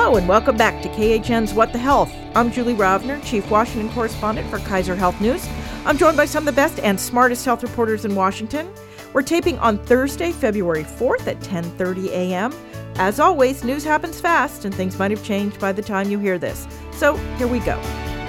Hello and welcome back to KHN's What the Health. I'm Julie Rovner, Chief Washington Correspondent for Kaiser Health News. I'm joined by some of the best and smartest health reporters in Washington. We're taping on Thursday, February 4th at 10:30 a.m. As always, news happens fast and things might have changed by the time you hear this. So here we go.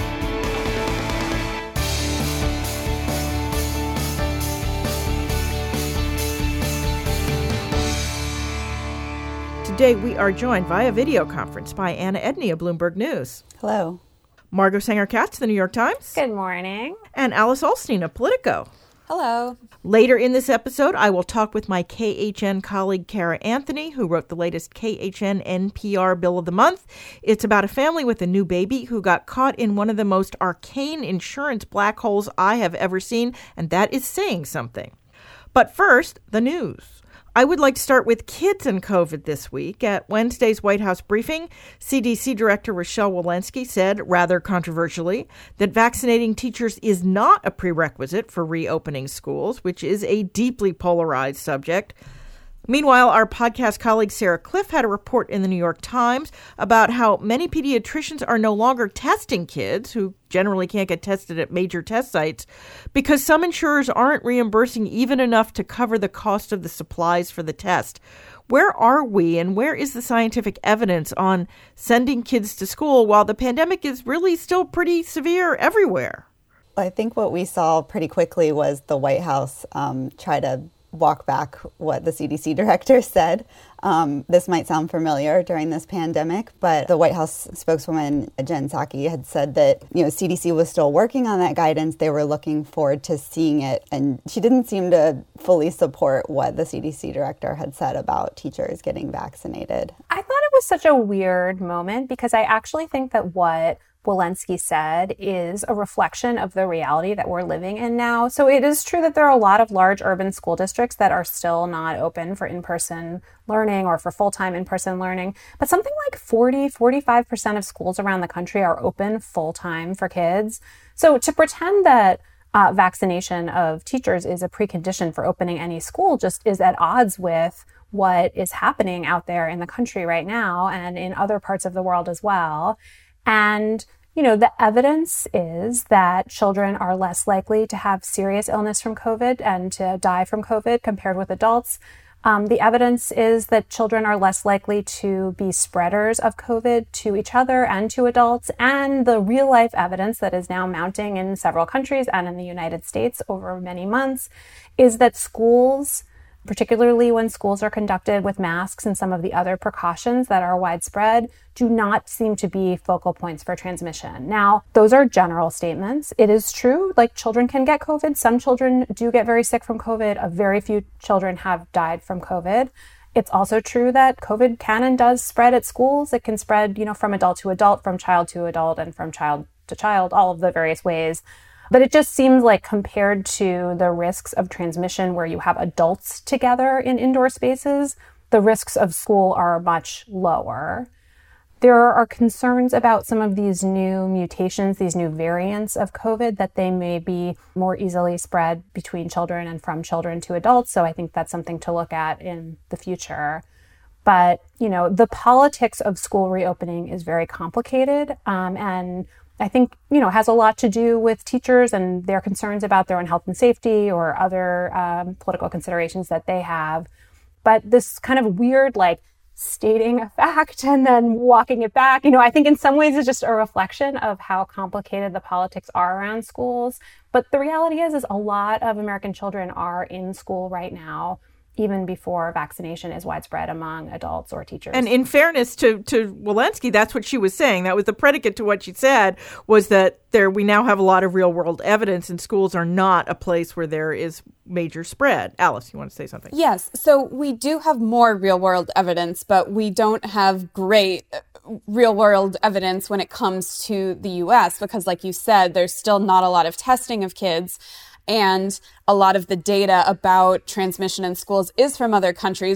Today, we are joined via video conference by Anna Edney of Bloomberg News. Hello. Margot Sanger-Katz, The New York Times. Good morning. And Alice Ollstein of Politico. Hello. Later in this episode, I will talk with my KHN colleague, Kara Anthony, who wrote the latest KHN NPR Bill of the Month. It's about a family with a new baby who got caught in one of the most arcane insurance black holes I have ever seen, and that is saying something. But first, the news. I would like to start with kids and COVID this week. At Wednesday's White House briefing, CDC Director Rochelle Walensky said, rather controversially, that vaccinating teachers is not a prerequisite for reopening schools, which is a deeply polarized subject. Meanwhile, our podcast colleague Sarah Kliff had a report in the New York Times about how many pediatricians are no longer testing kids who generally can't get tested at major test sites because some insurers aren't reimbursing even enough to cover the cost of the supplies for the test. Where are we and where is the scientific evidence on sending kids to school while the pandemic is really still pretty severe everywhere? I think what we saw pretty quickly was the White House try to walk back what the CDC director said. This might sound familiar during this pandemic, but the White House spokeswoman, Jen Psaki, had said that, CDC was still working on that guidance. They were looking forward to seeing it. And she didn't seem to fully support what the CDC director had said about teachers getting vaccinated. I thought it was such a weird moment because I actually think that what Walensky said is a reflection of the reality that we're living in now. So it is true that there are a lot of large urban school districts that are still not open for in-person learning or for full-time in-person learning. But something like 45% of schools around the country are open full-time for kids. So to pretend that vaccination of teachers is a precondition for opening any school just is at odds with what is happening out there in the country right now and in other parts of the world as well. And, the evidence is that children are less likely to have serious illness from COVID and to die from COVID compared with adults. The evidence is that children are less likely to be spreaders of COVID to each other and to adults. And the real life evidence that is now mounting in several countries and in the United States over many months is that schools, particularly when schools are conducted with masks and some of the other precautions that are widespread, do not seem to be focal points for transmission. Now, those are general statements. It is true, children can get COVID. Some children do get very sick from COVID. A very few children have died from COVID. It's also true that COVID can and does spread at schools. It can spread, from adult to adult, from child to adult, and from child to child, all of the various ways. But it just seems like compared to the risks of transmission where you have adults together in indoor spaces, the risks of school are much lower. There are concerns about some of these new mutations, these new variants of COVID, that they may be more easily spread between children and from children to adults. So I think that's something to look at in the future. But, the politics of school reopening is very complicated. And I think, has a lot to do with teachers and their concerns about their own health and safety or other political considerations that they have. But this kind of weird, stating a fact and then walking it back, I think in some ways it's just a reflection of how complicated the politics are around schools. But the reality is a lot of American children are in school right now, even before vaccination is widespread among adults or teachers. And in fairness to Walensky, that's what she was saying. That was the predicate to what she said, was that we now have a lot of real world evidence and schools are not a place where there is major spread. Alice, you want to say something? Yes. So we do have more real world evidence, but we don't have great real world evidence when it comes to the U.S. because, like you said, there's still not a lot of testing of kids. And a lot of the data about transmission in schools is from other countries.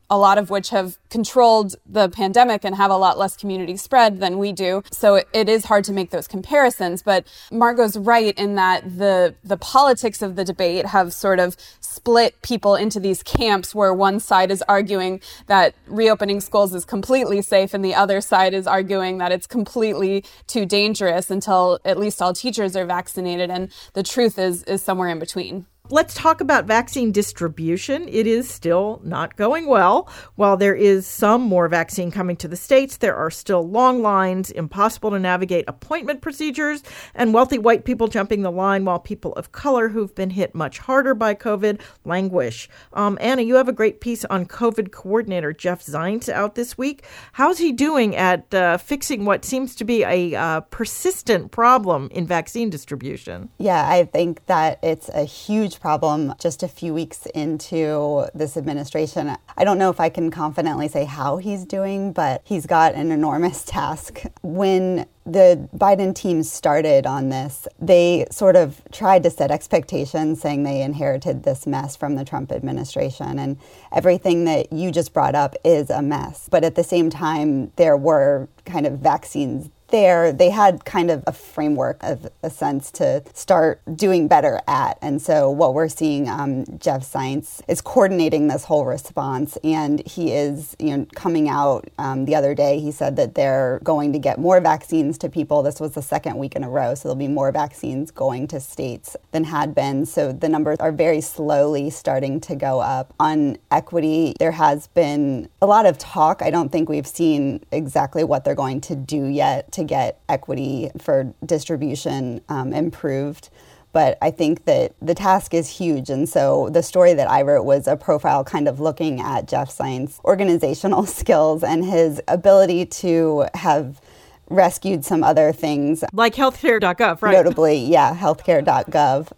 a lot of which have controlled the pandemic and have a lot less community spread than we do. So it is hard to make those comparisons. But Margot's right in that the politics of the debate have sort of split people into these camps where one side is arguing that reopening schools is completely safe and the other side is arguing that it's completely too dangerous until at least all teachers are vaccinated. And the truth is somewhere in between. Let's talk about vaccine distribution. It is still not going well. While there is some more vaccine coming to the States, there are still long lines, impossible to navigate appointment procedures, and wealthy white people jumping the line while people of color who've been hit much harder by COVID languish. Anna, you have a great piece on COVID coordinator Jeff Zients out this week. How's he doing at fixing what seems to be a persistent problem in vaccine distribution? Yeah, I think that it's a huge problem just a few weeks into this administration. I don't know if I can confidently say how he's doing, but he's got an enormous task. When the Biden team started on this, they sort of tried to set expectations, saying they inherited this mess from the Trump administration. And everything that you just brought up is a mess. But at the same time, there were kind of vaccines there. They had kind of a framework of a sense to start doing better at. And so what we're seeing, Jeff Zients is coordinating this whole response. And he is coming out the other day. He said that they're going to get more vaccines to people. This was the second week in a row. So there'll be more vaccines going to states than had been. So the numbers are very slowly starting to go up. On equity, there has been a lot of talk. I don't think we've seen exactly what they're going to do yet to get equity for distribution improved. But I think that the task is huge. And so the story that I wrote was a profile kind of looking at Jeff Zients' organizational skills and his ability to have rescued some other things. Like healthcare.gov, right? Notably, yeah, healthcare.gov.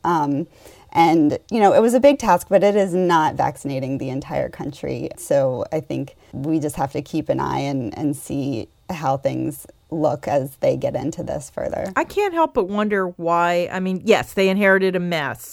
And, it was a big task, but it is not vaccinating the entire country. So I think we just have to keep an eye and see how things look as they get into this further. I can't help but wonder why. I mean, yes, they inherited a mess.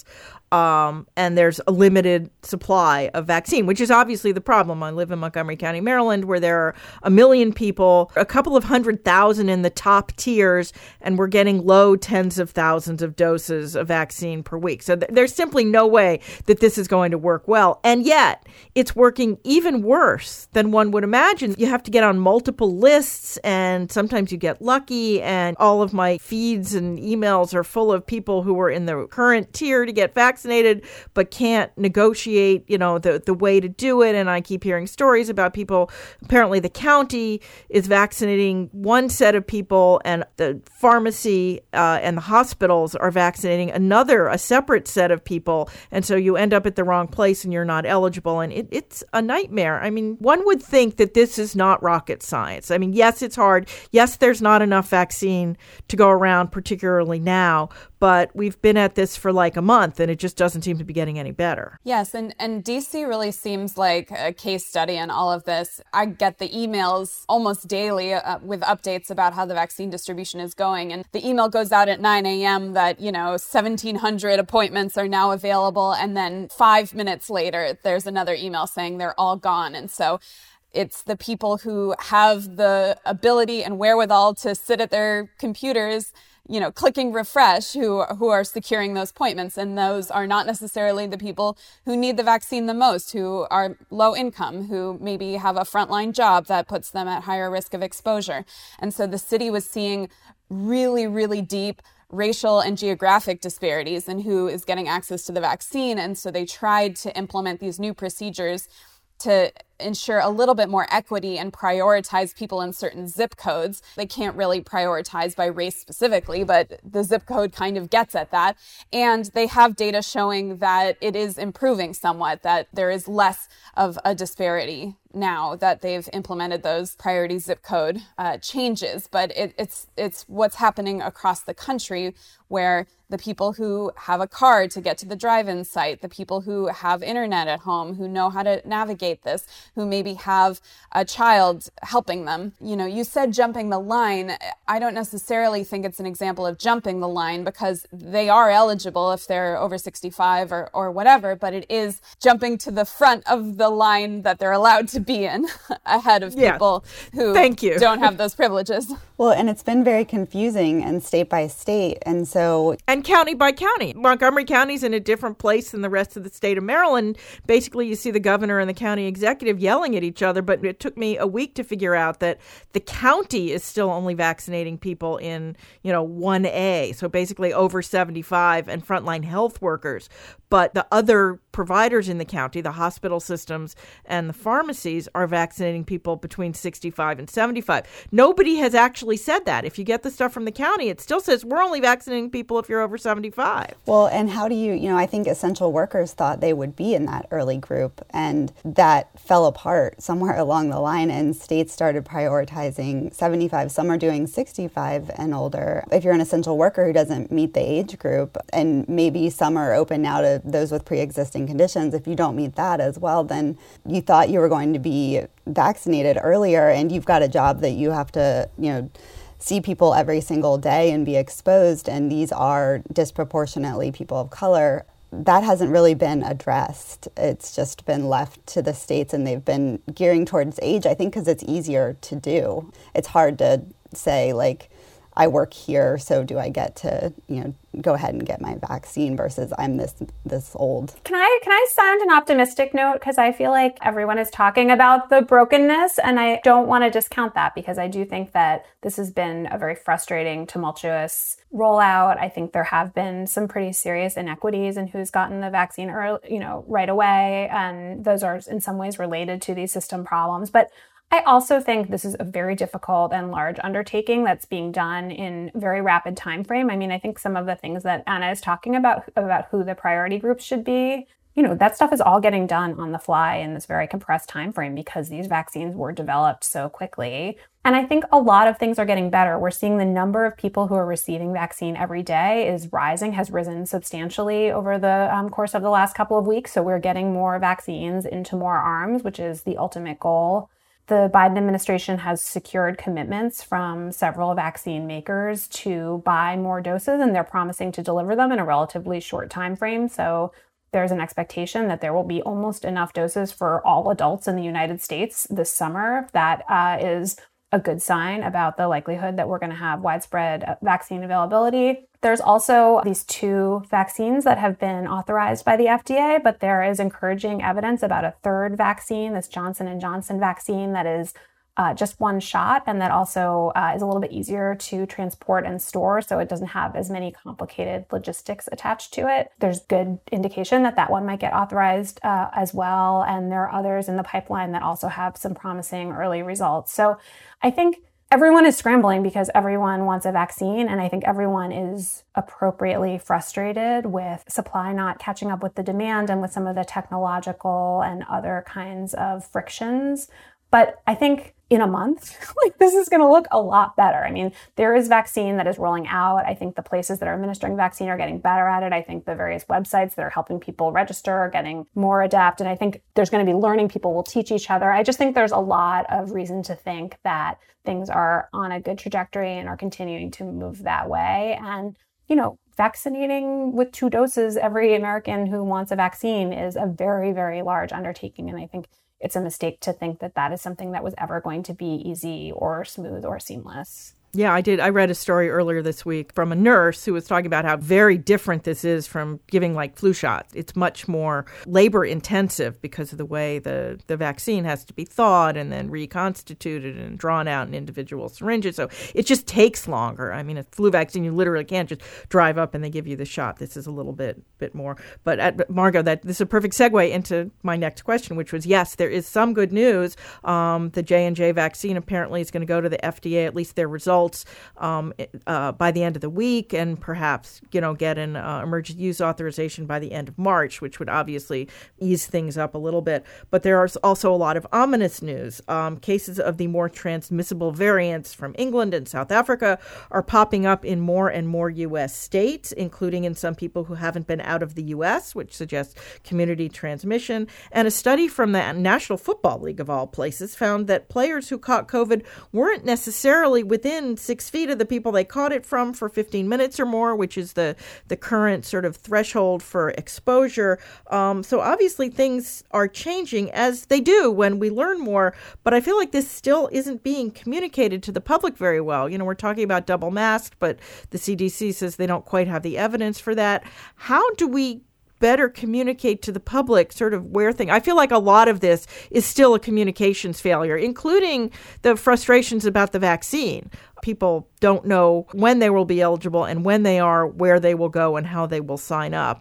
And there's a limited supply of vaccine, which is obviously the problem. I live in Montgomery County, Maryland, where there are 1 million people, a couple of 100,000 in the top tiers, and we're getting low tens of thousands of doses of vaccine per week. So there's simply no way that this is going to work well. And yet it's working even worse than one would imagine. You have to get on multiple lists, and sometimes you get lucky. And all of my feeds and emails are full of people who are in the current tier to get vaccinated, but can't negotiate, the way to do it. And I keep hearing stories about people. Apparently the county is vaccinating one set of people, and the pharmacy and the hospitals are vaccinating a separate set of people. And so you end up at the wrong place and you're not eligible. And it's a nightmare. I mean, one would think that this is not rocket science. I mean, yes, it's hard. Yes, there's not enough vaccine to go around, particularly now. But we've been at this for like a month, and it just doesn't seem to be getting any better. Yes, and DC really seems like a case study in all of this. I get the emails almost daily with updates about how the vaccine distribution is going. And the email goes out at 9 a.m. that, 1,700 appointments are now available. And then 5 minutes later, there's another email saying they're all gone. And so it's the people who have the ability and wherewithal to sit at their computers clicking refresh who are securing those appointments. And those are not necessarily the people who need the vaccine the most, who are low income, who maybe have a frontline job that puts them at higher risk of exposure. And so the city was seeing really, really deep racial and geographic disparities in who is getting access to the vaccine. And so they tried to implement these new procedures to ensure a little bit more equity and prioritize people in certain zip codes. They can't really prioritize by race specifically, but the zip code kind of gets at that. And they have data showing that it is improving somewhat, that there is less of a disparity now that they've implemented those priority zip code changes. But it's what's happening across the country, where the people who have a card to get to the drive-in site, the people who have internet at home, who know how to navigate this, who maybe have a child helping them. You said jumping the line. I don't necessarily think it's an example of jumping the line because they are eligible if they're over 65 or whatever, but it is jumping to the front of the line that they're allowed to be in ahead of people who don't have those privileges. Well, and it's been very confusing and state by state. And county by county. Montgomery County's in a different place than the rest of the state of Maryland. Basically, you see the governor and the county executive yelling at each other, but it took me a week to figure out that the county is still only vaccinating people in, 1A. So basically over 75 and frontline health workers. But the other providers in the county, the hospital systems and the pharmacies, are vaccinating people between 65 and 75. Nobody has actually said that. If you get the stuff from the county, it still says we're only vaccinating people if you're over 75. Well, and how do you, I think essential workers thought they would be in that early group, and that fell apart somewhere along the line, and states started prioritizing 75. Some are doing 65 and older. If you're an essential worker who doesn't meet the age group, and maybe some are open now to those with pre-existing conditions, if you don't meet that as well, then you thought you were going to be vaccinated earlier, and you've got a job that you have to, see people every single day and be exposed, and these are disproportionately people of color. That hasn't really been addressed. It's just been left to the states, and they've been gearing towards age, I think, because it's easier to do. It's hard to say, I work here, so do I get to, go ahead and get my vaccine versus I'm this old. Can I sound an optimistic note? Because I feel like everyone is talking about the brokenness, and I don't want to discount that, because I do think that this has been a very frustrating, tumultuous rollout. I think there have been some pretty serious inequities in who's gotten the vaccine early, right away, and those are in some ways related to these system problems. But I also think this is a very difficult and large undertaking that's being done in very rapid time frame. I mean, I think some of the things that Anna is talking about who the priority groups should be, that stuff is all getting done on the fly in this very compressed time frame because these vaccines were developed so quickly. And I think a lot of things are getting better. We're seeing the number of people who are receiving vaccine every day is rising, has risen substantially over the course of the last couple of weeks. So we're getting more vaccines into more arms, which is the ultimate goal. The Biden administration has secured commitments from several vaccine makers to buy more doses, and they're promising to deliver them in a relatively short time frame. So there's an expectation that there will be almost enough doses for all adults in the United States this summer. That is a good sign about the likelihood that we're going to have widespread vaccine availability. There's also these 2 vaccines that have been authorized by the FDA, but there is encouraging evidence about a third vaccine, this Johnson & Johnson vaccine that is just one shot, and that also is a little bit easier to transport and store, so it doesn't have as many complicated logistics attached to it. There's good indication that that one might get authorized as well, and there are others in the pipeline that also have some promising early results. So I think everyone is scrambling because everyone wants a vaccine, and I think everyone is appropriately frustrated with supply not catching up with the demand and with some of the technological and other kinds of frictions. But I think in a month, this is going to look a lot better. I mean, there is vaccine that is rolling out. I think the places that are administering vaccine are getting better at it. I think the various websites that are helping people register are getting more adept. And I think there's going to be learning. People will teach each other. I just think there's a lot of reason to think that things are on a good trajectory and are continuing to move that way. And, vaccinating with 2 doses every American who wants a vaccine is a very, very large undertaking. And I think it's a mistake to think that that is something that was ever going to be easy or smooth or seamless. Yeah, I did. I read a story earlier this week from a nurse who was talking about how very different this is from giving flu shots. It's much more labor intensive because of the way the vaccine has to be thawed and then reconstituted and drawn out in individual syringes. So it just takes longer. I mean, a flu vaccine, you literally can't just drive up and they give you the shot. This is a little bit more. But Margot, this is a perfect segue into my next question, which was, yes, there is some good news. The J&J vaccine apparently is going to go to the FDA, at least their results results by the end of the week, and perhaps, get an emergency use authorization by the end of March, which would obviously ease things up a little bit. But there is also a lot of ominous news. Cases of the more transmissible variants from England and South Africa are popping up in more and more U.S. states, including in some people who haven't been out of the U.S., which suggests community transmission. And a study from the National Football League, of all places, found that players who caught COVID weren't necessarily within 6 feet of the people they caught it from for 15 minutes or more, which is the current sort of threshold for exposure. So obviously things are changing, as they do when we learn more. But I feel like this still isn't being communicated to the public very well. We're talking about double masked, but the CDC says they don't quite have the evidence for that. How do we better communicate to the public sort of where things... I feel like a lot of this is still a communications failure, including the frustrations about the vaccine. People don't know when they will be eligible and when they are, where they will go and how they will sign up.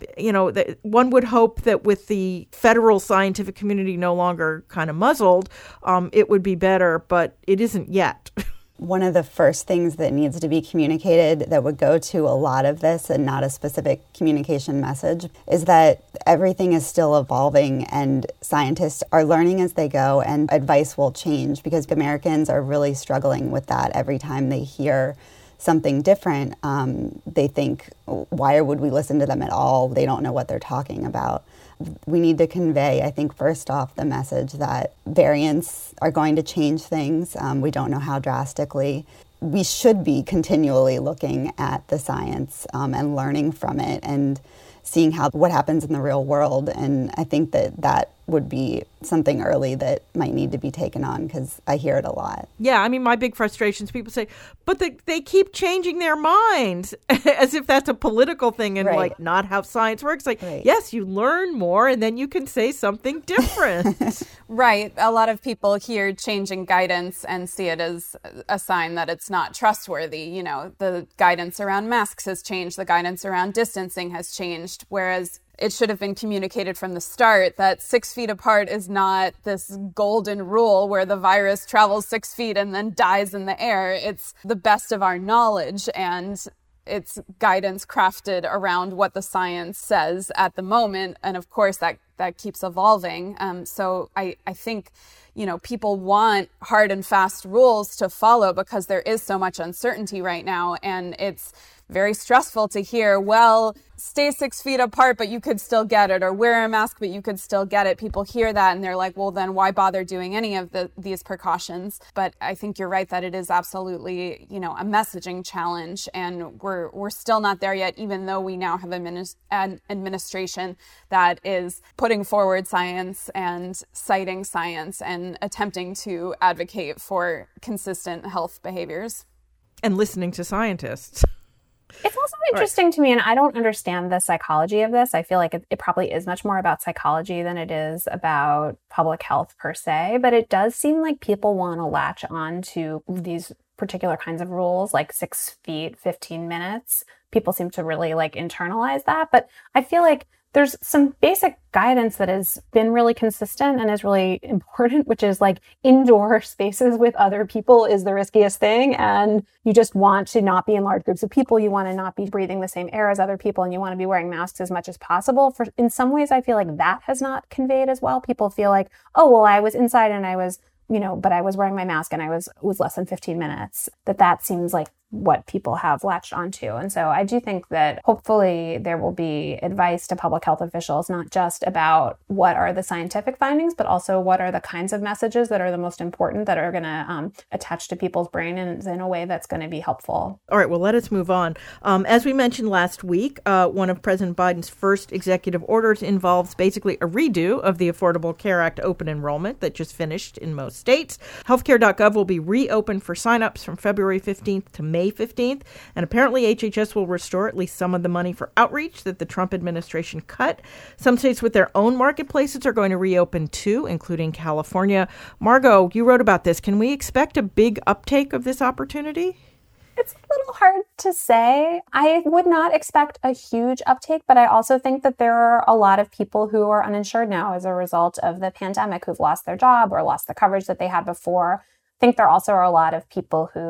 One would hope that with the federal scientific community no longer kind of muzzled, it would be better, but it isn't yet. One of the first things that needs to be communicated that would go to a lot of this and not a specific communication message is that everything is still evolving and scientists are learning as they go, and advice will change because Americans are really struggling with that. Every time they hear something different, they think, why would we listen to them at all? They don't know what they're talking about. We need to convey, I think, first off, the message that variants are going to change things. We don't know how drastically. We should be continually looking at the science and learning from it and seeing what happens in the real world. And I think that would be something early that might need to be taken on because I hear it a lot. Yeah, I mean, my big frustration is people say, but they keep changing their minds as if that's a political thing and right. not how science works. Right. Yes, you learn more and then you can say something different. Right. A lot of people hear changing guidance and see it as a sign that it's not trustworthy. The guidance around masks has changed. The guidance around distancing has changed, whereas it should have been communicated from the start that 6 feet apart is not this golden rule where the virus travels 6 feet and then dies in the air. It's the best of our knowledge, and it's guidance crafted around what the science says at the moment. And of course, that keeps evolving. So I think, people want hard and fast rules to follow because there is so much uncertainty right now. And it's very stressful to hear, well, stay 6 feet apart, but you could still get it, or wear a mask, but you could still get it. People hear that and they're like, well, then why bother doing any of these precautions? But I think you're right that it is absolutely, a messaging challenge, and we're still not there yet, even though we now have an administration that is putting forward science and citing science and attempting to advocate for consistent health behaviors. And listening to scientists. It's also interesting to me, and I don't understand the psychology of this. I feel like it probably is much more about psychology than it is about public health per se, but it does seem like people want to latch on to these particular kinds of rules, like 6 feet, 15 minutes. People seem to really internalize that, but I feel like there's some basic guidance that has been really consistent and is really important, which is indoor spaces with other people is the riskiest thing. And you just want to not be in large groups of people. You want to not be breathing the same air as other people, and you want to be wearing masks as much as possible. In some ways, I feel like that has not conveyed as well. People feel like, oh, well, I was inside and I was, but I was wearing my mask and I was less than 15 minutes. That seems like what people have latched onto. And so I do think that hopefully there will be advice to public health officials, not just about what are the scientific findings, but also what are the kinds of messages that are the most important that are going to attach to people's brain in a way that's going to be helpful. All right, well, let us move on. As we mentioned last week, one of President Biden's first executive orders involves basically a redo of the Affordable Care Act open enrollment that just finished in most states. Healthcare.gov will be reopened for signups from February 15th to May 15th, and apparently HHS will restore at least some of the money for outreach that the Trump administration cut. Some states with their own marketplaces are going to reopen too, including California. Margot, you wrote about this. Can we expect a big uptake of this opportunity? It's a little hard to say. I would not expect a huge uptake, but I also think that there are a lot of people who are uninsured now as a result of the pandemic, who've lost their job or lost the coverage that they had before. I think there also are a lot of people who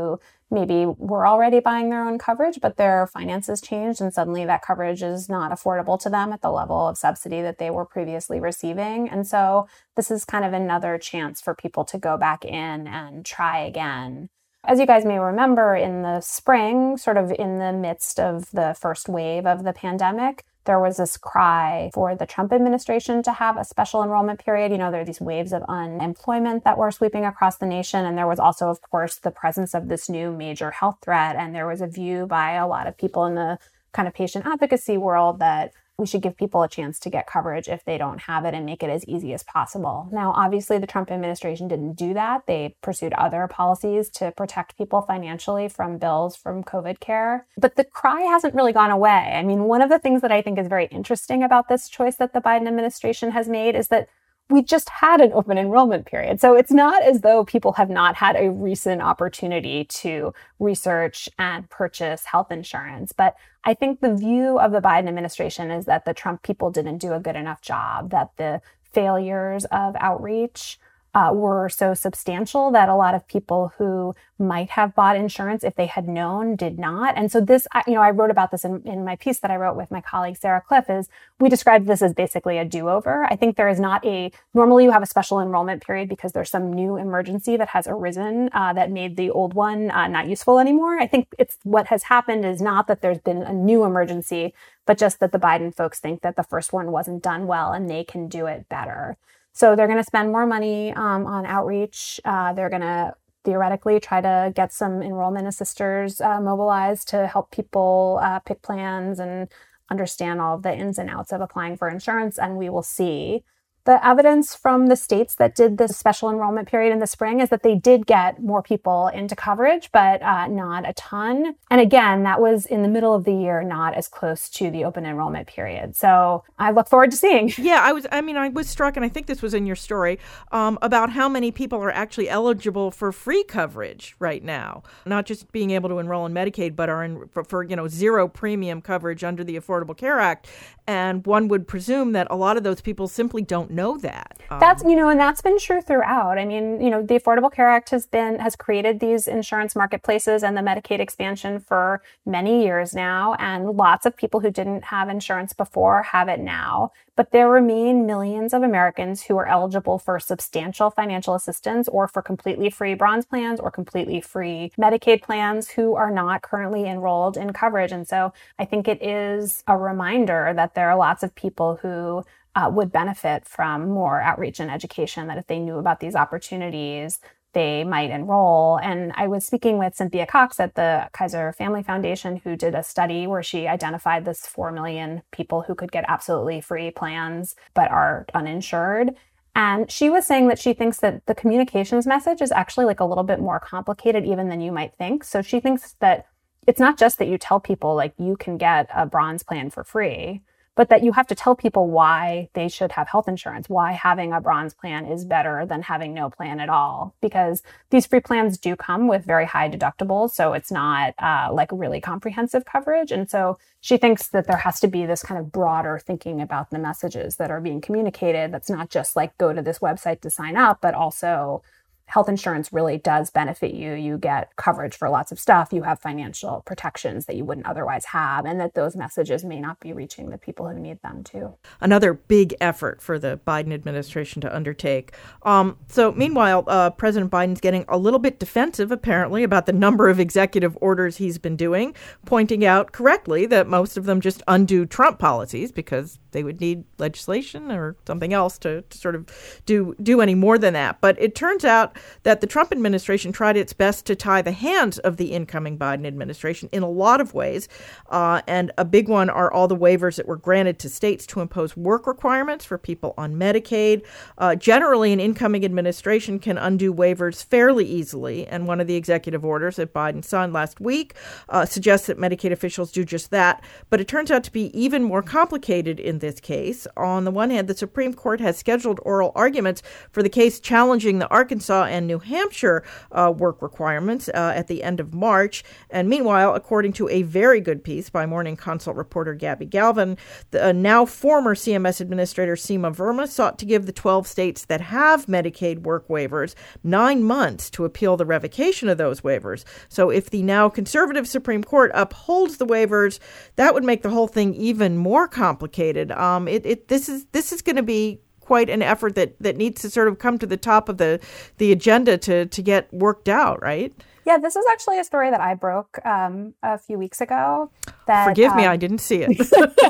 maybe were already buying their own coverage, but their finances changed and suddenly that coverage is not affordable to them at the level of subsidy that they were previously receiving. And so this is kind of another chance for people to go back in and try again. As you guys may remember, in the spring, sort of in the midst of the first wave of the pandemic, there was this cry for the Trump administration to have a special enrollment period. You know, there are these waves of unemployment that were sweeping across the nation. And there was also, of course, the presence of this new major health threat. And there was a view by a lot of people in the kind of patient advocacy world that we should give people a chance to get coverage if they don't have it and make it as easy as possible. Now, obviously, the Trump administration didn't do that. They pursued other policies to protect people financially from bills from COVID care. But the cry hasn't really gone away. I mean, one of the things that I think is very interesting about this choice that the Biden administration has made is that we just had an open enrollment period. So it's not as though people have not had a recent opportunity to research and purchase health insurance. But I think the view of the Biden administration is that the Trump people didn't do a good enough job, that the failures of outreach were so substantial that a lot of people who might have bought insurance if they had known did not. And so this, I wrote about this in my piece that I wrote with my colleague Sarah Cliff, is we described this as basically a do-over. I think there is not normally you have a special enrollment period because there's some new emergency that has arisen that made the old one not useful anymore. I think it's what has happened is not that there's been a new emergency, but just that the Biden folks think that the first one wasn't done well and they can do it better. So they're going to spend more money on outreach. They're going to theoretically try to get some enrollment assisters mobilized to help people pick plans and understand all of the ins and outs of applying for insurance. And we will see. The evidence from the states that did this special enrollment period in the spring is that they did get more people into coverage, but not a ton. And again, that was in the middle of the year, not as close to the open enrollment period. So I look forward to seeing. Yeah, I was struck, and I think this was in your story, about how many people are actually eligible for free coverage right now. Not just being able to enroll in Medicaid, but are for zero premium coverage under the Affordable Care Act. And one would presume that a lot of those people simply don't know that. That's, and that's been true throughout. I mean, the Affordable Care Act has created these insurance marketplaces and the Medicaid expansion for many years now. And lots of people who didn't have insurance before have it now. But there remain millions of Americans who are eligible for substantial financial assistance or for completely free bronze plans or completely free Medicaid plans who are not currently enrolled in coverage. And so I think it is a reminder that there are lots of people who would benefit from more outreach and education, that if they knew about these opportunities, they might enroll. And I was speaking with Cynthia Cox at the Kaiser Family Foundation, who did a study where she identified this 4 million people who could get absolutely free plans but are uninsured. And she was saying that she thinks that the communications message is actually like a little bit more complicated even than you might think. So she thinks that it's not just that you tell people like you can get a bronze plan for free, but that you have to tell people why they should have health insurance, why having a bronze plan is better than having no plan at all. Because these free plans do come with very high deductibles, so it's not like really comprehensive coverage. And so she thinks that there has to be this kind of broader thinking about the messages that are being communicated. That's not just like go to this website to sign up, but also health insurance really does benefit you. You get coverage for lots of stuff. You have financial protections that you wouldn't otherwise have, and that those messages may not be reaching the people who need them too. Another big effort for the Biden administration to undertake. So meanwhile, President Biden's getting a little bit defensive, apparently, about the number of executive orders he's been doing, pointing out correctly that most of them just undo Trump policies because they would need legislation or something else to sort of do any more than that. But it turns out that the Trump administration tried its best to tie the hands of the incoming Biden administration in a lot of ways. And a big one are all the waivers that were granted to states to impose work requirements for people on Medicaid. Generally, an incoming administration can undo waivers fairly easily. And one of the executive orders that Biden signed last week suggests that Medicaid officials do just that. But it turns out to be even more complicated in this case. On the one hand, the Supreme Court has scheduled oral arguments for the case challenging the Arkansas and New Hampshire work requirements at the end of March. And meanwhile, according to a very good piece by Morning Consult reporter Gabby Galvin, the now former CMS Administrator Seema Verma sought to give the 12 states that have Medicaid work waivers 9 months to appeal the revocation of those waivers. So if the now conservative Supreme Court upholds the waivers, that would make the whole thing even more complicated. This is going to be quite an effort that needs to sort of come to the top of the agenda to get worked out, right? Yeah, this is actually a story that I broke a few weeks ago. Forgive me, I didn't see it.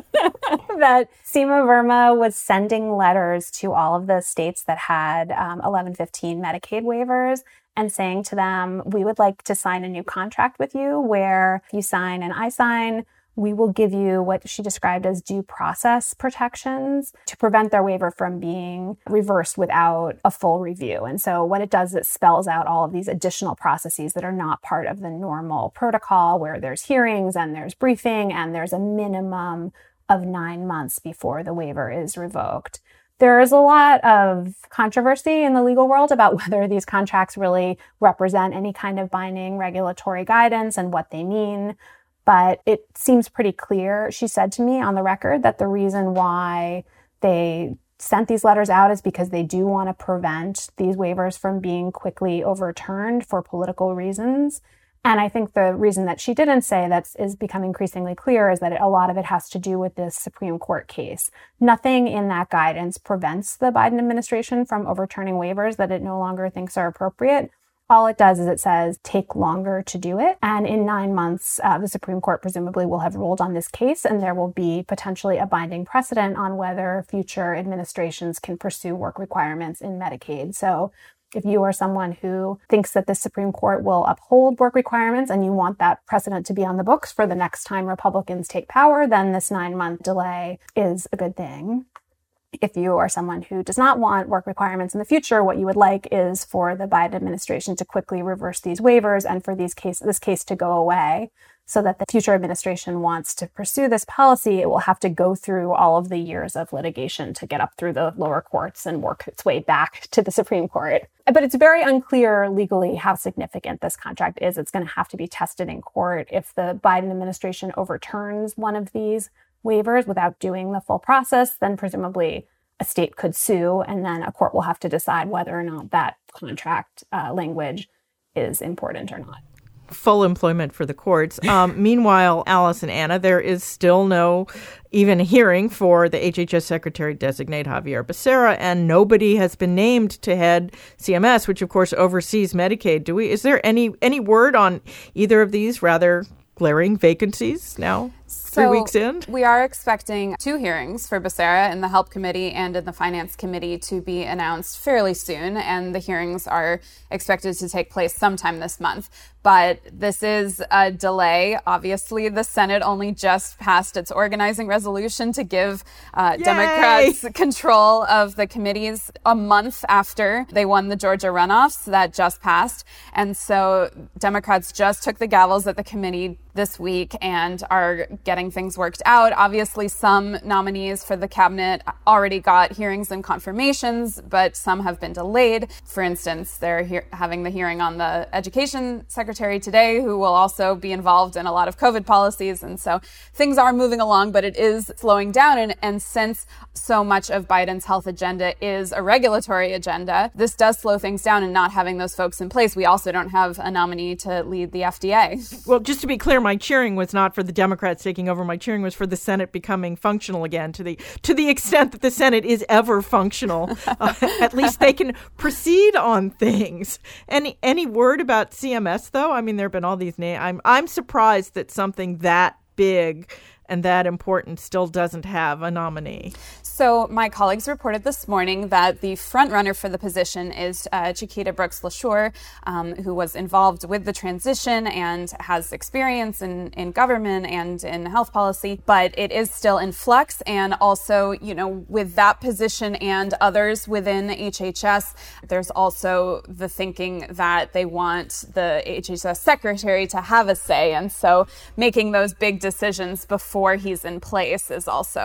That Seema Verma was sending letters to all of the states that had 1115 Medicaid waivers and saying to them, we would like to sign a new contract with you where if you sign and I sign, we will give you what she described as due process protections to prevent their waiver from being reversed without a full review. And so what it does, it spells out all of these additional processes that are not part of the normal protocol where there's hearings and there's briefing and there's a minimum of 9 months before the waiver is revoked. There is a lot of controversy in the legal world about whether these contracts really represent any kind of binding regulatory guidance and what they mean. But it seems pretty clear, she said to me on the record, that the reason why they sent these letters out is because they do want to prevent these waivers from being quickly overturned for political reasons. And I think the reason that she didn't say that is becoming increasingly clear is that a lot of it has to do with this Supreme Court case. Nothing in that guidance prevents the Biden administration from overturning waivers that it no longer thinks are appropriate. All it does is it says take longer to do it. And in 9 months, the Supreme Court presumably will have ruled on this case, and there will be potentially a binding precedent on whether future administrations can pursue work requirements in Medicaid. So if you are someone who thinks that the Supreme Court will uphold work requirements and you want that precedent to be on the books for the next time Republicans take power, then this 9-month delay is a good thing. If you are someone who does not want work requirements in the future, what you would like is for the Biden administration to quickly reverse these waivers and for this case to go away so that the future administration wants to pursue this policy. It will have to go through all of the years of litigation to get up through the lower courts and work its way back to the Supreme Court. But it's very unclear legally how significant this contract is. It's going to have to be tested in court. If the Biden administration overturns one of these waivers without doing the full process, then presumably a state could sue, and then a court will have to decide whether or not that contract language is important or not. Full employment for the courts. Meanwhile, Alice and Anna, there is still no even hearing for the HHS Secretary designate Xavier Becerra, and nobody has been named to head CMS, which of course oversees Medicaid. Is there any word on either of these rather glaring vacancies now? 3 weeks in? We are expecting 2 hearings for Becerra in the Help Committee and in the Finance Committee to be announced fairly soon, and the hearings are expected to take place sometime this month. But this is a delay. Obviously, the Senate only just passed its organizing resolution to give Democrats control of the committees a month after they won the Georgia runoffs that just passed. And so Democrats just took the gavels at the committee this week and are getting things worked out. Obviously, some nominees for the cabinet already got hearings and confirmations, but some have been delayed. For instance, they're having the hearing on the education secretary today, who will also be involved in a lot of COVID policies. And so things are moving along, but it is slowing down. And since so much of Biden's health agenda is a regulatory agenda, this does slow things down, and not having those folks in place. We also don't have a nominee to lead the FDA. Well, just to be clear, my cheering was not for the Democrats taking over. My cheering was for the Senate becoming functional again, to the extent that the Senate is ever functional. At least they can proceed on things. Any word about CMS, though? I mean, there have been all these names. I'm surprised that something that big and that important still doesn't have a nominee. So my colleagues reported this morning that the front runner for the position is Chiquita Brooks LaSure, who was involved with the transition and has experience in government and in health policy, but it is still in flux. And also, with that position and others within HHS, there's also the thinking that they want the HHS secretary to have a say. And so making those big decisions before he's in place is also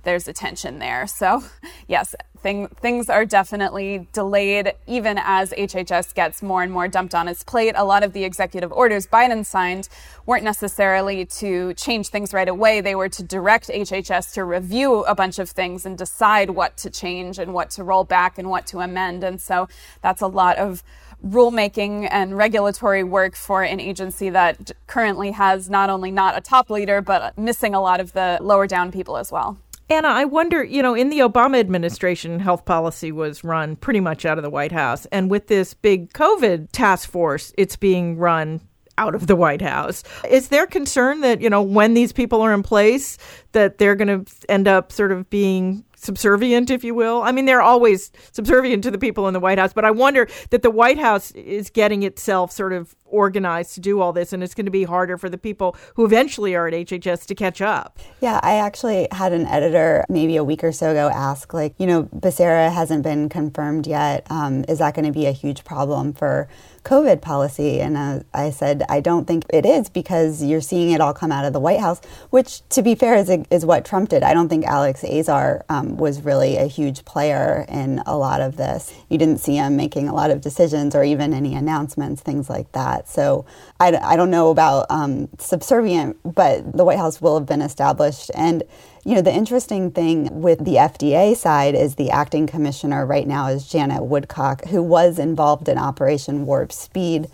there's a tension there. So yes, things are definitely delayed, even as HHS gets more and more dumped on its plate. A lot of the executive orders Biden signed weren't necessarily to change things right away. They were to direct HHS to review a bunch of things and decide what to change and what to roll back and what to amend. And so that's a lot of rulemaking and regulatory work for an agency that currently has not only not a top leader, but missing a lot of the lower down people as well. Anna, I wonder, in the Obama administration, health policy was run pretty much out of the White House. And with this big COVID task force, it's being run out of the White House. Is there concern that, when these people are in place, that they're going to end up sort of being subservient, if you will? I mean, they're always subservient to the people in the White House, but I wonder that the White House is getting itself sort of organized to do all this, and it's going to be harder for the people who eventually are at HHS to catch up. Yeah, I actually had an editor maybe a week or so ago ask, Becerra hasn't been confirmed yet. Is that going to be a huge problem for COVID policy? And I said, I don't think it is, because you're seeing it all come out of the White House, which, to be fair, is what Trump did. I don't think Alex Azar was really a huge player in a lot of this. You didn't see him making a lot of decisions or even any announcements, things like that. So I don't know about subservient, but the White House will have been established. And the interesting thing with the FDA side is the acting commissioner right now is Janet Woodcock, who was involved in Operation Warp Speed.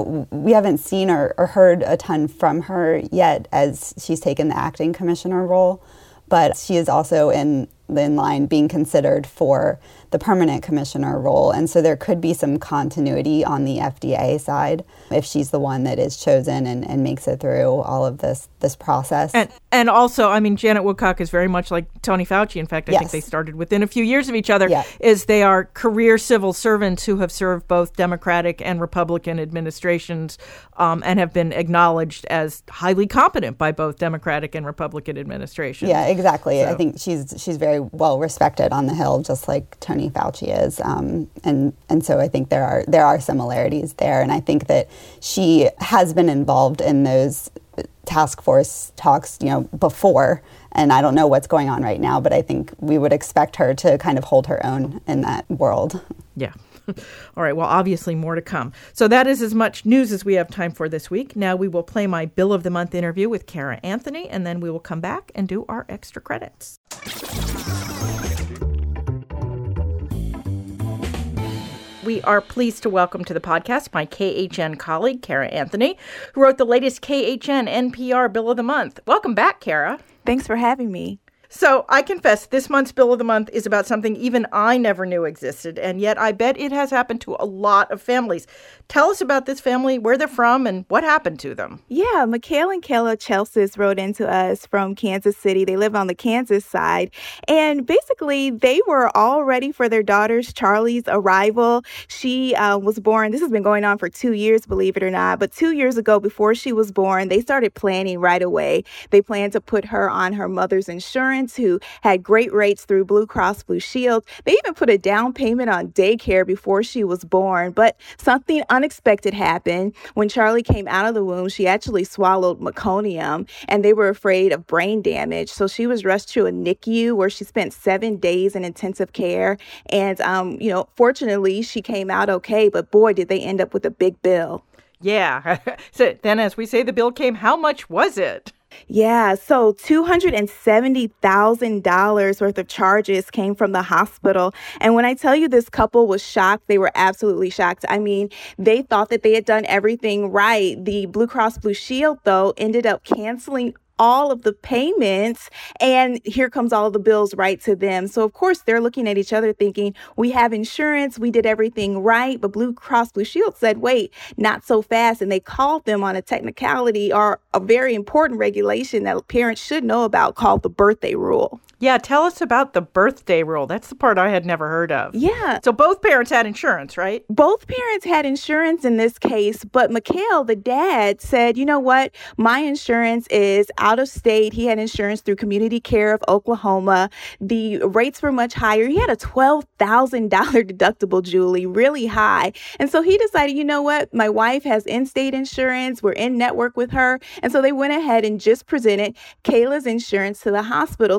We haven't seen or heard a ton from her yet as she's taken the acting commissioner role, but she is also in line being considered for the permanent commissioner role. And so there could be some continuity on the FDA side if she's the one that is chosen and makes it through all of this process. And also, I mean, Janet Woodcock is very much like Tony Fauci. In fact, I think they started within a few years of each other, is they are career civil servants who have served both Democratic and Republican administrations and have been acknowledged as highly competent by both Democratic and Republican administrations. Yeah, exactly. So. I think she's very well respected on the Hill, just like Tony Fauci is. And so I think there are similarities there. And I think that she has been involved in those task force talks, before. And I don't know what's going on right now, but I think we would expect her to kind of hold her own in that world. Yeah. All right. Well, obviously more to come. So that is as much news as we have time for this week. Now we will play my Bill of the Month interview with Kara Anthony, and then we will come back and do our extra credits. We are pleased to welcome to the podcast my KHN colleague, Kara Anthony, who wrote the latest KHN NPR Bill of the Month. Welcome back, Kara. Thanks for having me. So I confess, this month's Bill of the Month is about something even I never knew existed, and yet I bet it has happened to a lot of families. Tell us about this family, where they're from, and what happened to them. Yeah, Mikhail and Kayla Chelsis wrote into us from Kansas City. They live on the Kansas side, and basically they were all ready for their daughter's Charlie's arrival. She was born, this has been going on for 2 years, believe it or not, but 2 years ago, before she was born, they started planning right away. They planned to put her on her mother's insurance, who had great rates through Blue Cross Blue Shield. They even put a down payment on daycare before she was born. But something unexpected happened. When Charlie came out of the womb, she actually swallowed meconium, and they were afraid of brain damage. So she was rushed to a NICU where she spent 7 days in intensive care. And, fortunately, she came out okay. But boy, did they end up with a big bill. Yeah. So then, as we say, the bill came. How much was it? Yeah, so $270,000 worth of charges came from the hospital. And when I tell you this couple was shocked, they were absolutely shocked. I mean, they thought that they had done everything right. The Blue Cross Blue Shield, though, ended up canceling all of the payments, and here comes all of the bills right to them. So of course they're looking at each other thinking, we have insurance, we did everything right, but Blue Cross Blue Shield said, wait, not so fast. And they called them on a technicality or a very important regulation that parents should know about called the birthday rule. Yeah, tell us about the birthday rule. That's the part I had never heard of. Yeah. So both parents had insurance, right? Both parents had insurance in this case, but Mikhail, the dad, said, you know what? My insurance is out of state. He had insurance through Community Care of Oklahoma. The rates were much higher. He had a $12,000 deductible, Julie, really high. And so he decided, you know what? My wife has in-state insurance. We're in network with her. And so they went ahead and just presented Kayla's insurance to the hospital, thinking that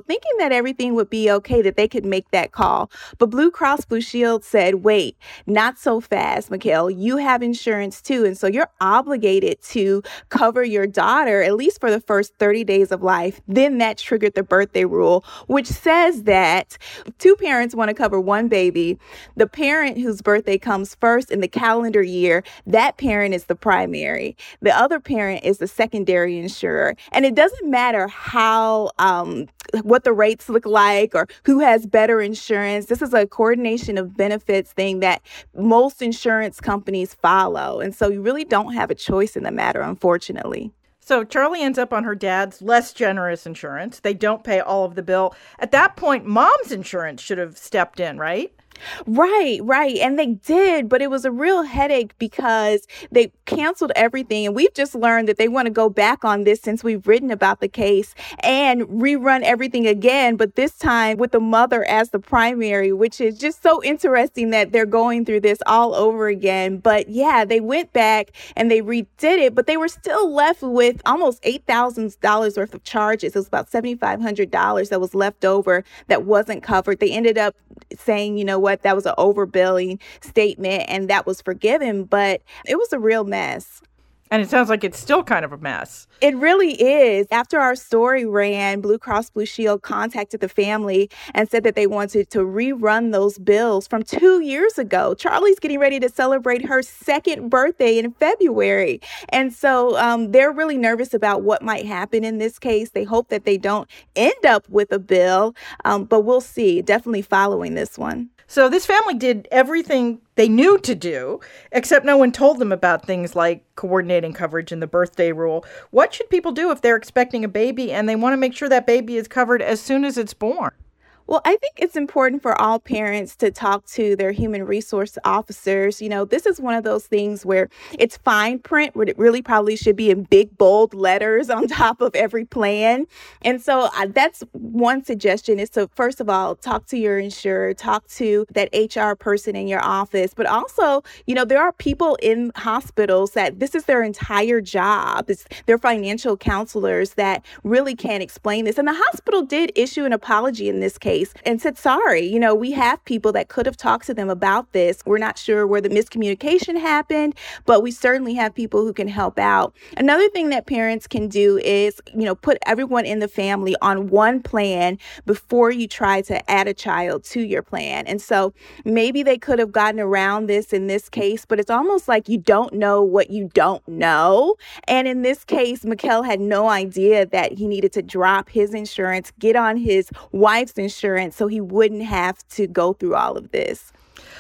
that everything would be okay, that they could make that call. But Blue Cross Blue Shield said, wait, not so fast, Mikhail. You have insurance too. And so you're obligated to cover your daughter, at least for the first 30 days of life. Then that triggered the birthday rule, which says that two parents want to cover one baby. The parent whose birthday comes first in the calendar year, that parent is the primary. The other parent is the secondary insurer. And it doesn't matter how, what the rates look like or who has better insurance. This is a coordination of benefits thing that most insurance companies follow. And so you really don't have a choice in the matter, unfortunately. So Charlie ends up on her dad's less generous insurance. They don't pay all of the bill. At that point, mom's insurance should have stepped in, right? Right. And they did, but it was a real headache because they canceled everything. And we've just learned that they want to go back on this since we've written about the case and rerun everything again, but this time with the mother as the primary, which is just so interesting that they're going through this all over again. But yeah, they went back and they redid it, but they were still left with almost $8,000 worth of charges. It was about $7,500 that was left over that wasn't covered. They ended up saying, you know what, that was an overbilling statement and that was forgiven, but it was a real mess. And it sounds like it's still kind of a mess. It really is. After our story ran, Blue Cross Blue Shield contacted the family and said that they wanted to rerun those bills from 2 years ago. Charlie's getting ready to celebrate her second birthday in February. And so they're really nervous about what might happen in this case. They hope that they don't end up with a bill, but we'll see. Definitely following this one. So this family did everything they knew to do, except no one told them about things like coordinating coverage and the birthday rule. What should people do if they're expecting a baby and they want to make sure that baby is covered as soon as it's born? Well, I think it's important for all parents to talk to their human resource officers. You know, this is one of those things where it's fine print, where it really probably should be in big, bold letters on top of every plan. And so that's one suggestion is to, first of all, talk to your insurer, talk to that HR person in your office. But also, you know, there are people in hospitals that this is their entire job. They're financial counselors that really can't explain this. And the hospital did issue an apology in this case and said, sorry, you know, we have people that could have talked to them about this. We're not sure where the miscommunication happened, but we certainly have people who can help out. Another thing that parents can do is, you know, put everyone in the family on one plan before you try to add a child to your plan. And so maybe they could have gotten around this in this case, but it's almost like you don't know what you don't know. And in this case, Mikhail had no idea that he needed to drop his insurance, get on his wife's insurance, so he wouldn't have to go through all of this.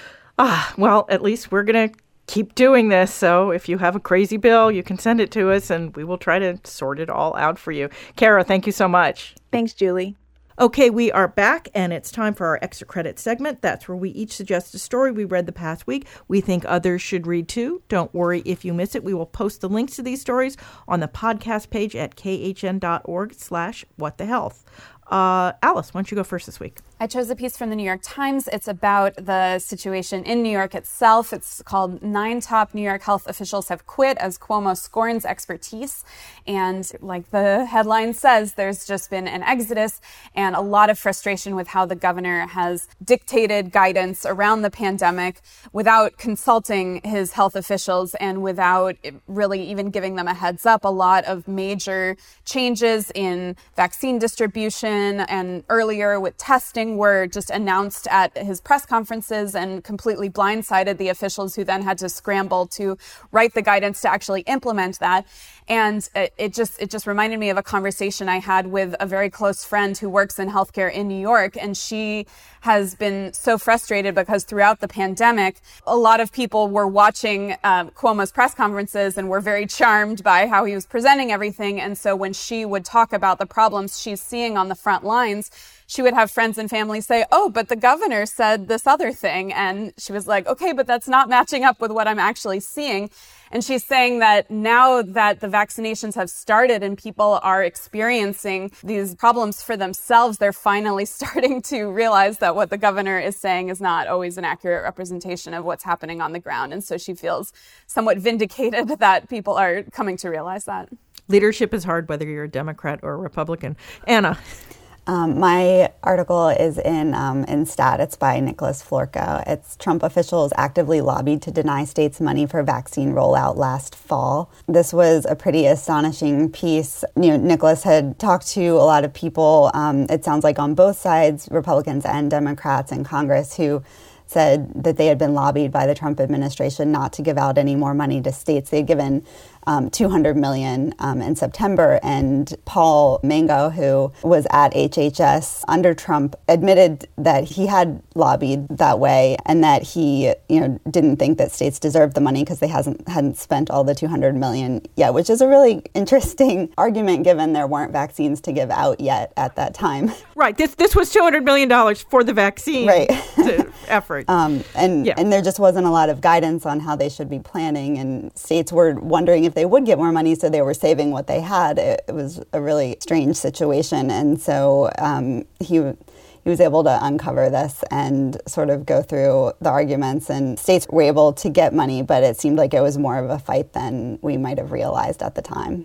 Well, at least we're going to keep doing this. So if you have a crazy bill, you can send it to us and we will try to sort it all out for you. Kara, thank you so much. Thanks, Julie. Okay, we are back, and it's time for our extra credit segment. That's where we each suggest a story we read the past week we think others should read too. Don't worry if you miss it. We will post the links to these stories on the podcast page at khn.org/whatthehealth. Alice, why don't you go first this week? I chose a piece from the New York Times. It's about the situation in New York itself. It's called 9 Top New York Health Officials Have Quit as Cuomo Scorns Expertise. And like the headline says, there's just been an exodus and a lot of frustration with how the governor has dictated guidance around the pandemic without consulting his health officials and without really even giving them a heads up. A lot of major changes in vaccine distribution and earlier with testing were just announced at his press conferences and completely blindsided the officials who then had to scramble to write the guidance to actually implement that. And it just reminded me of a conversation I had with a very close friend who works in healthcare in New York. And she has been so frustrated because throughout the pandemic, a lot of people were watching Cuomo's press conferences and were very charmed by how he was presenting everything. And so when she would talk about the problems she's seeing on the front lines, she would have friends and family say, oh, but the governor said this other thing. And she was like, okay, but that's not matching up with what I'm actually seeing. And she's saying that now that the vaccinations have started and people are experiencing these problems for themselves, they're finally starting to realize that what the governor is saying is not always an accurate representation of what's happening on the ground. And so she feels somewhat vindicated that people are coming to realize that. Leadership is hard, whether you're a Democrat or a Republican. Anna. My article is in Stat. It's by Nicholas Florko. It's Trump officials actively lobbied to deny states money for vaccine rollout last fall. This was a pretty astonishing piece. Nicholas had talked to a lot of people, it sounds like on both sides, Republicans and Democrats in Congress, who said that they had been lobbied by the Trump administration not to give out any more money to states. They'd given $200 million in September, and Paul Mango, who was at HHS under Trump, admitted that he had lobbied that way and that he, didn't think that states deserved the money because they hadn't spent all the $200 million yet, which is a really interesting argument given there weren't vaccines to give out yet at that time. Right. This was $200 million for the vaccine effort. And there just wasn't a lot of guidance on how they should be planning, and states were wondering if they would get more money, so they were saving what they had. It was a really strange situation, and so he was able to uncover this and sort of go through the arguments, and states were able to get money, but it seemed like it was more of a fight than we might have realized at the time.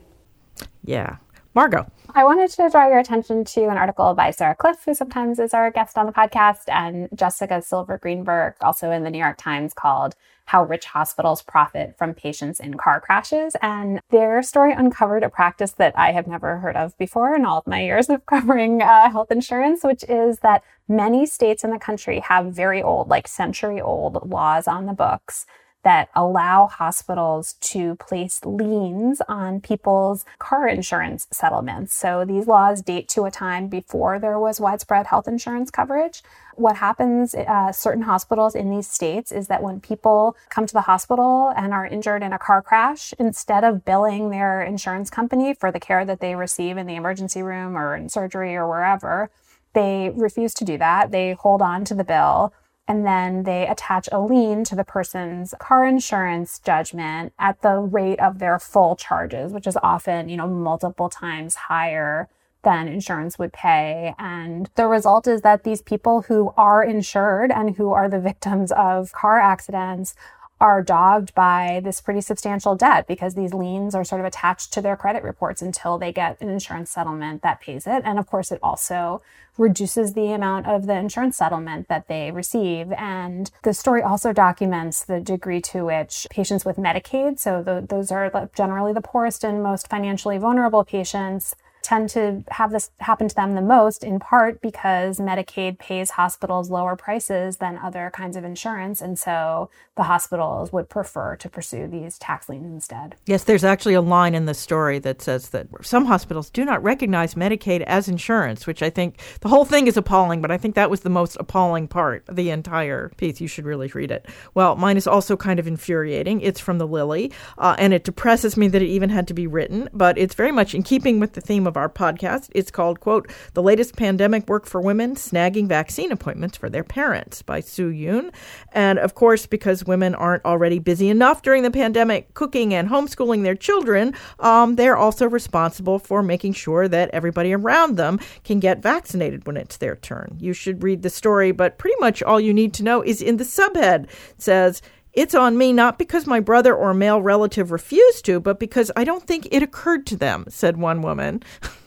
Yeah. Margot. I wanted to draw your attention to an article by Sarah Cliff, who sometimes is our guest on the podcast, and Jessica Silver Greenberg, also in the New York Times, called How Rich Hospitals Profit from Patients in Car Crashes. And their story uncovered a practice that I have never heard of before in all of my years of covering health insurance, which is that many states in the country have very old, like century-old laws on the books that allow hospitals to place liens on people's car insurance settlements. So these laws date to a time before there was widespread health insurance coverage. What happens at certain hospitals in these states is that when people come to the hospital and are injured in a car crash, instead of billing their insurance company for the care that they receive in the emergency room or in surgery or wherever, they refuse to do that. They hold on to the bill, and then they attach a lien to the person's car insurance judgment at the rate of their full charges, which is often, multiple times higher than insurance would pay. And the result is that these people who are insured and who are the victims of car accidents are dogged by this pretty substantial debt because these liens are sort of attached to their credit reports until they get an insurance settlement that pays it. And of course, it also reduces the amount of the insurance settlement that they receive. And the story also documents the degree to which patients with Medicaid, so those are generally the poorest and most financially vulnerable patients, tend to have this happen to them the most, in part because Medicaid pays hospitals lower prices than other kinds of insurance. And so the hospitals would prefer to pursue these tax liens instead. Yes, there's actually a line in the story that says that some hospitals do not recognize Medicaid as insurance, which I think the whole thing is appalling, but I think that was the most appalling part of the entire piece. You should really read it. Well, mine is also kind of infuriating. It's from the Lily, and it depresses me that it even had to be written, but it's very much in keeping with the theme of our podcast. It's called, quote, The Latest Pandemic Work for Women, Snagging Vaccine Appointments for Their Parents by Sue Yoon. And of course, because women aren't already busy enough during the pandemic cooking and homeschooling their children, they're also responsible for making sure that everybody around them can get vaccinated when it's their turn. You should read the story, but pretty much all you need to know is in the subhead. It says, it's on me not because my brother or male relative refused to, but because I don't think it occurred to them, said one woman.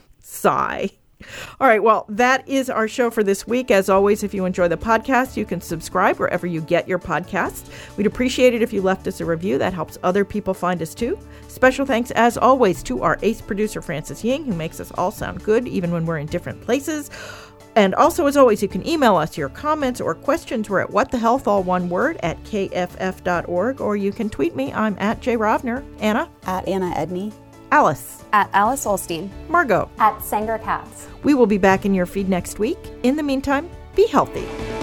Sigh. All right, well, that is our show for this week. As always, if you enjoy the podcast, you can subscribe wherever you get your podcast. We'd appreciate it if you left us a review. That helps other people find us too. Special thanks, as always, to our ace producer, Francis Ying, who makes us all sound good, even when we're in different places. And also, as always, you can email us your comments or questions. We're at whatthehealth, all one word, at kff.org, or you can tweet me. I'm at Jay Rovner. Anna? At Anna Edney. Alice? At Alice Olstein. Margot? At Sanger Katz. We will be back in your feed next week. In the meantime, be healthy.